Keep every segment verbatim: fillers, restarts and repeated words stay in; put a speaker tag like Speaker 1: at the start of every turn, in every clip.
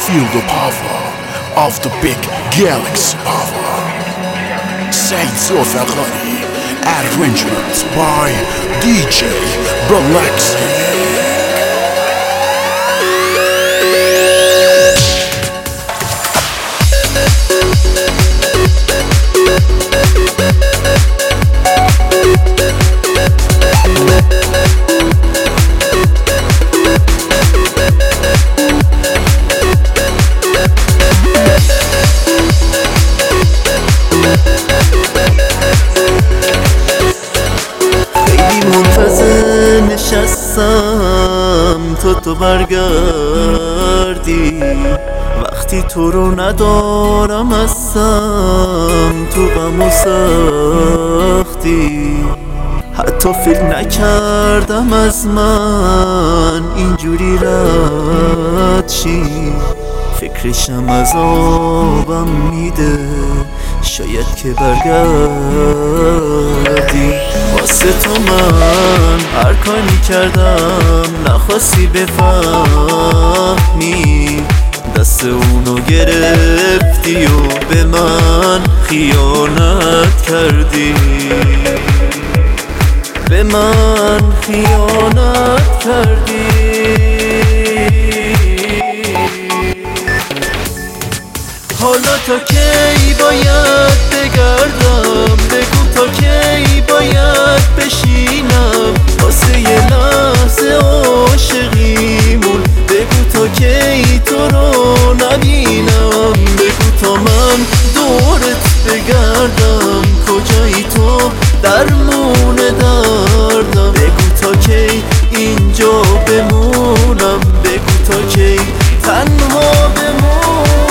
Speaker 1: feel the power of the big galaxy power. Saints of Aghani, arrangements by D J Relaxing.
Speaker 2: نشستم تو تو برگردی، وقتی تو رو ندارم هستم تو غم و سختی. حتی فکر نکردم از من اینجوری رد شی، فکرشم عذابم میده شاید که برگردی. واسه تو من هر کاری کردم نخواستی بفهمی، دست اونو گرفتی و به من خیانت کردی، به من خیانت کردی. حالا تا کی باید بگردم؟ بگو تا کی باید بشینم واسه یه لحظه عاشقیمون؟ بگو تا کی تو رو نبینم؟ بگو تا من دورت بگردم کجایی تو درمون دردم؟ بگو تا کی اینجا بمونم؟ بگو تا کی تنها بمونم؟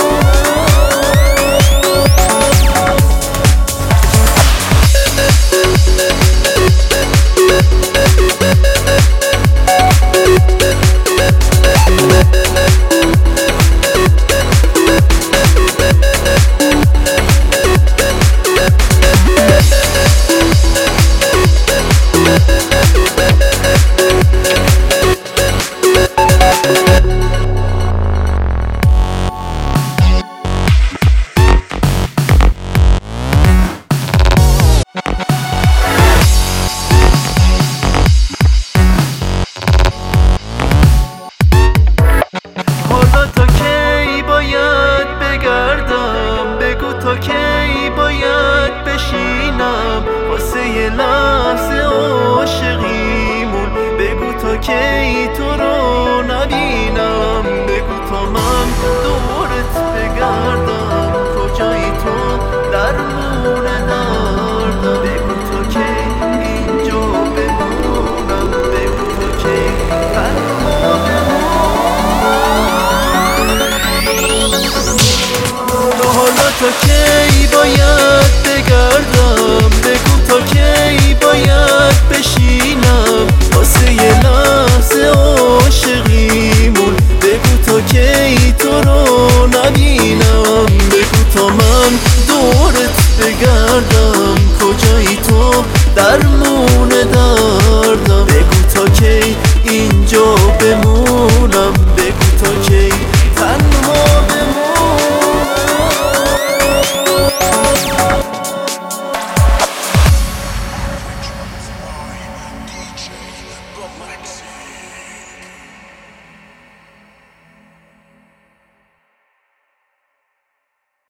Speaker 2: تا کی باید بشینم واسه یه لحظه عاشقیمون؟ بگو تا کی تو رو نبینم؟ بگو تا من دورت بگردم کجایی تو درمون دردم؟ بگو تا کی اینجا بمونم؟ بگو تا کی تنها بمونم؟ حالا تا کی باید بگردم؟ بگو تا کی باید بشینم واسه یه لحظه عاشقیمون؟ بگو تا کی تو رو نبینم؟ بگو تا من دورت بگردم کجایی تو درمون